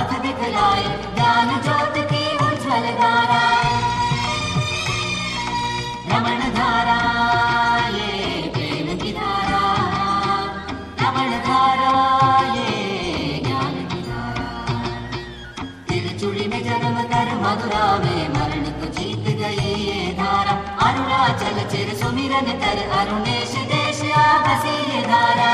साथ दिखलाए ज्ञान ज्योत की उज्ज्वल धारा। रमण धारा ये प्रेम की धारा, रमण धारा ये ज्ञान की धारा। तिरचुड़ी में जन्म कर मधुरा में मरण को जीत गई ये धारा। अरुणाचल चिर सुमिरन कर अरुणेश देश आ बसी ये धारा।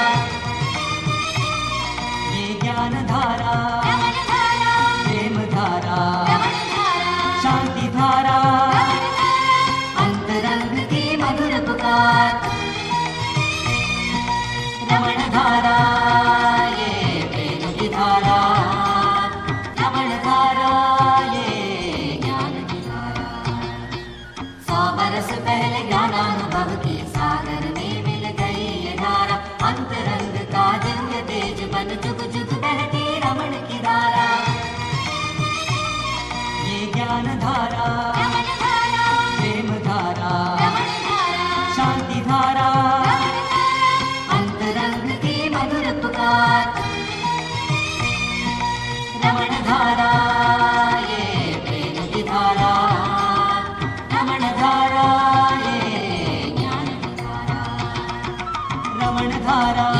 ये ज्ञान धारा, प्रेम धारा, शांति धारा, अंतरंग की मधुर पुकार। रमण धारा ये प्रेम की धारा, रमण धारा ये ज्ञान की धारा। 100 बरस पहले ज्ञानानुभव के सागर में मिल गई ये धारा। अंतरंग का दिव्य तेज बन जुग जुग बहती रमण की धारा। ये ज्ञान धारा, प्रेम धारा, शांति धारा, अंतरंग की मधुर पुकार। रमण धारा ये प्रेम की धारा, रमण धारा ये ज्ञान की धारा। रमण धारा